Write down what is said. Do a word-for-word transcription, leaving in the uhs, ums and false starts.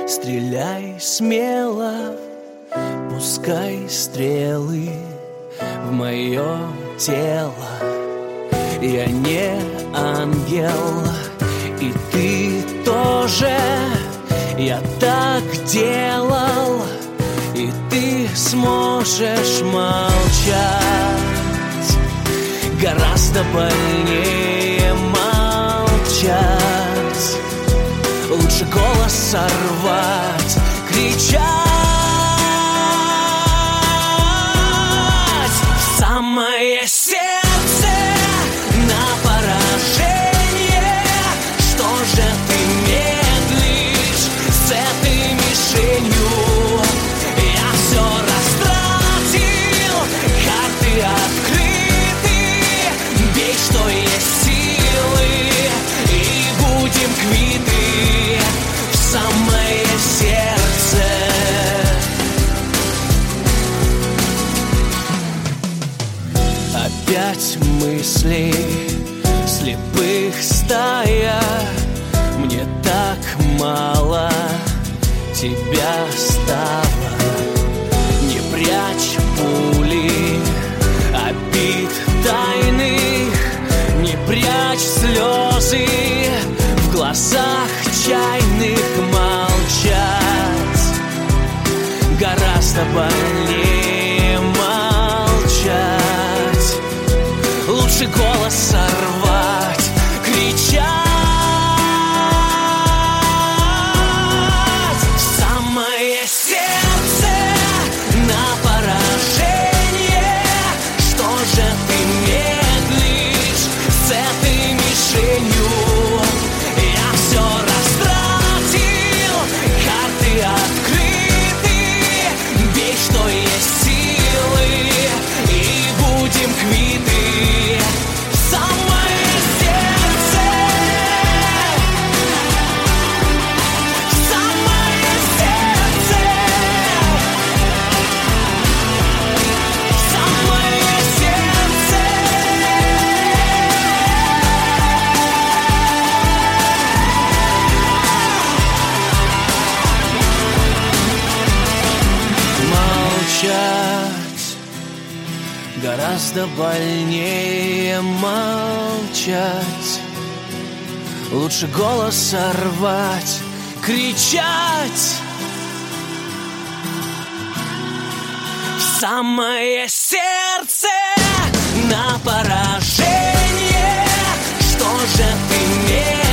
Стреляй смело, пускай стрелы в мое тело. Я не ангел, и ты тоже. Я так делал, и ты сможешь молчать. Гораздо больнее молчать. Лучше голос сорвать, кричать в самое сердце на поражение. Что же ты медлишь с этой мишенью? Я все растратил, карты открыты. Бей, что есть силы, и будем квиты. В самое сердце. Опять мысли слепых стая. Мне так мало тебя стало. Не прячь пули обид тайных, не прячь слезы в глазах чайных. Молчать гораздо больнее молчать. Лучше голос сорвать, кричать в самое сердце на поражение. Что же ты медлишь с этой мишенью? Я все растратил, карты открыты. Бей, что есть силы, и будем квиты. В самое сердце. В самое сердце. В самое сердце. Молчать гораздо больнее молчать. Лучше голос сорвать, кричать в самое сердце на поражение. Что же ты медлишь